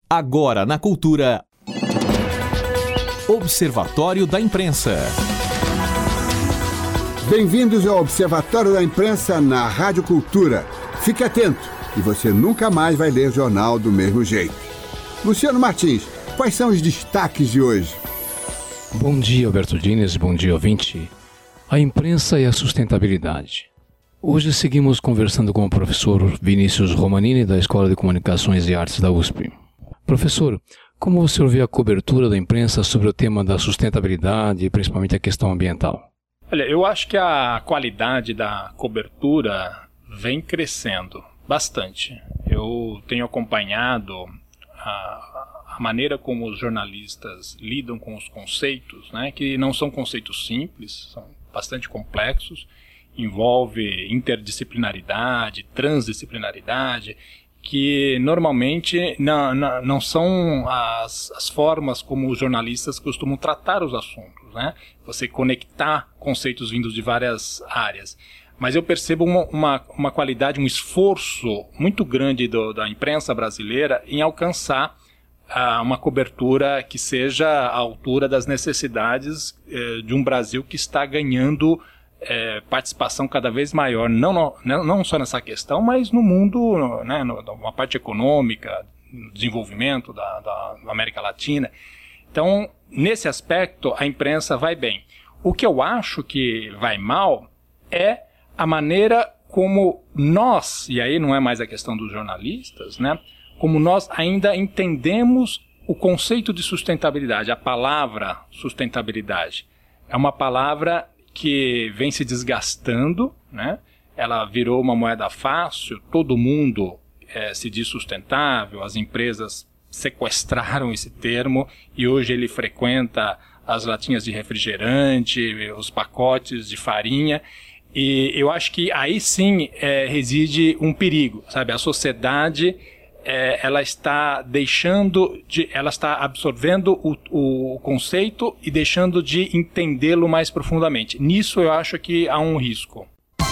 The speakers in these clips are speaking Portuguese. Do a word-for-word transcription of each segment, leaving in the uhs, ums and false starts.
Agora na Cultura. Observatório da Imprensa. Bem-vindos ao Observatório da Imprensa na Rádio Cultura. Fique atento e você nunca mais vai ler jornal do mesmo jeito. Luciano Martins, quais são os destaques de hoje? Bom dia, Alberto Dines, bom dia, ouvinte. A imprensa e a sustentabilidade. Hoje seguimos conversando com o professor Vinícius Romanini, da Escola de Comunicações e Artes da U S P. Professor, como você ouviu a cobertura da imprensa sobre o tema da sustentabilidade e principalmente a questão ambiental? Olha, eu acho que a qualidade da cobertura vem crescendo bastante. Eu tenho acompanhado a, a maneira como os jornalistas lidam com os conceitos, né, que não são conceitos simples, são bastante complexos, envolve interdisciplinaridade, transdisciplinaridade, que normalmente não, não, não são as, as formas como os jornalistas costumam tratar os assuntos, né? Você conectar conceitos vindos de várias áreas. Mas eu percebo uma, uma, uma qualidade, um esforço muito grande do, da imprensa brasileira em alcançar uh, uma cobertura que seja à altura das necessidades uh, de um Brasil que está ganhando É, participação cada vez maior, não, não, não só nessa questão, mas no mundo, né, na parte econômica, no desenvolvimento da, da América Latina. Então, nesse aspecto, a imprensa vai bem. O que eu acho que vai mal é a maneira como nós, e aí não é mais a questão dos jornalistas, né, como nós ainda entendemos o conceito de sustentabilidade, a palavra sustentabilidade. É uma palavra que vem se desgastando, né? Ela virou uma moeda fácil, todo mundo é, se diz sustentável, as empresas sequestraram esse termo e hoje ele frequenta as latinhas de refrigerante, os pacotes de farinha, e eu acho que aí sim é, reside um perigo, sabe? A sociedade É, ela está deixando de, ela está absorvendo o, o conceito e deixando de entendê-lo mais profundamente. Nisso eu acho que há um risco.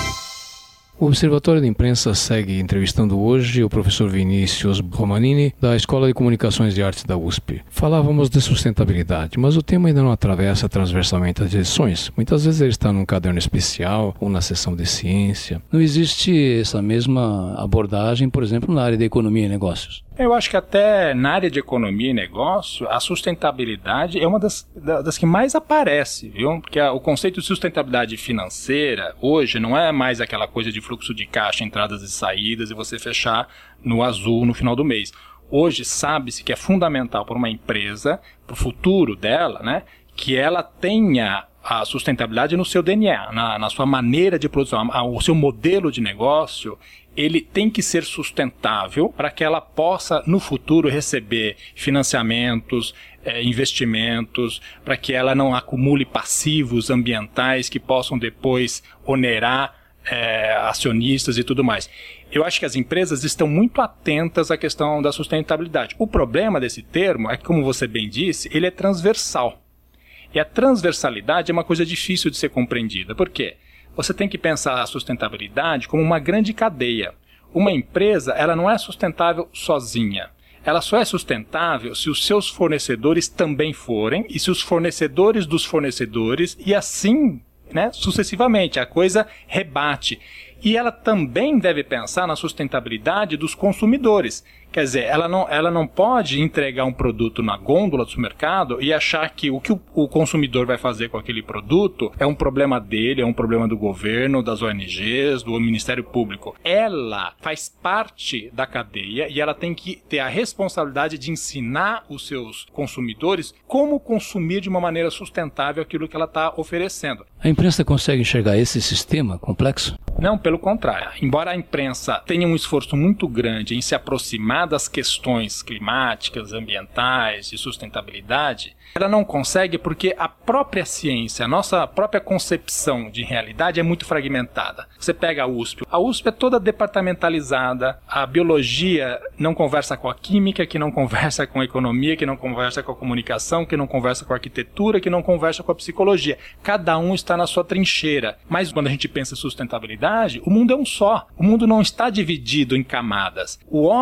O Observatório da Imprensa segue entrevistando hoje o professor Vinícius Romanini, da Escola de Comunicações e Artes da U S P. Falávamos de sustentabilidade, mas o tema ainda não atravessa transversalmente as edições. Muitas vezes ele está num caderno especial ou na seção de ciência. Não existe essa mesma abordagem, por exemplo, na área de economia e negócios? Eu acho que até na área de economia e negócio, a sustentabilidade é uma das, das que mais aparece, viu? Porque a, o conceito de sustentabilidade financeira, hoje, não é mais aquela coisa de fluxo de caixa, entradas e saídas, e você fechar no azul no final do mês. Hoje, sabe-se que é fundamental para uma empresa, para o futuro dela, né, que ela tenha a sustentabilidade no seu D N A, na, na sua maneira de produção, o seu modelo de negócio, ele tem que ser sustentável para que ela possa, no futuro, receber financiamentos, é, investimentos, para que ela não acumule passivos ambientais que possam depois onerar é, acionistas e tudo mais. Eu acho que as empresas estão muito atentas à questão da sustentabilidade. O problema desse termo é que, como você bem disse, ele é transversal. E a transversalidade é uma coisa difícil de ser compreendida. Por quê? Você tem que pensar a sustentabilidade como uma grande cadeia. Uma empresa, ela não é sustentável sozinha. Ela só é sustentável se os seus fornecedores também forem, e se os fornecedores dos fornecedores, e assim, né, sucessivamente. A coisa rebate. E ela também deve pensar na sustentabilidade dos consumidores. Quer dizer, ela não, ela não pode entregar um produto na gôndola do supermercado e achar que o que o, o consumidor vai fazer com aquele produto é um problema dele, é um problema do governo, das O N Gs, do Ministério Público. Ela faz parte da cadeia e ela tem que ter a responsabilidade de ensinar os seus consumidores como consumir de uma maneira sustentável aquilo que ela está oferecendo. A imprensa consegue enxergar esse sistema complexo? Não, pelo contrário. Embora a imprensa tenha um esforço muito grande em se aproximar das questões climáticas, ambientais, de sustentabilidade, ela não consegue porque a própria ciência, a nossa própria concepção de realidade é muito fragmentada. Você pega a U S P. A U S P é toda departamentalizada, a biologia não conversa com a química, que não conversa com a economia, que não conversa com a comunicação, que não conversa com a arquitetura, que não conversa com a psicologia. Cada um está na sua trincheira. Mas quando a gente pensa em sustentabilidade, o mundo é um só. O mundo não está dividido em camadas. O homem divide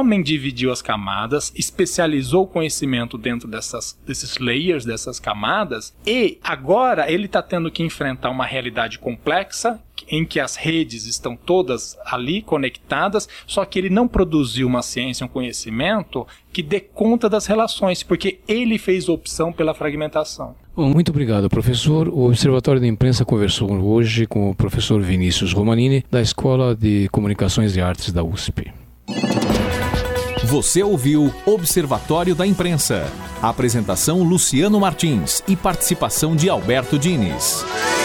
dividiu as camadas, especializou o conhecimento dentro dessas, desses layers, dessas camadas, e agora ele está tendo que enfrentar uma realidade complexa, em que as redes estão todas ali conectadas, só que ele não produziu uma ciência, um conhecimento que dê conta das relações, porque ele fez opção pela fragmentação. Bom, muito obrigado, professor. O Observatório da Imprensa conversou hoje com o professor Vinícius Romanini, da Escola de Comunicações e Artes da U S P. Você ouviu Observatório da Imprensa. Apresentação Luciano Martins e participação de Alberto Diniz.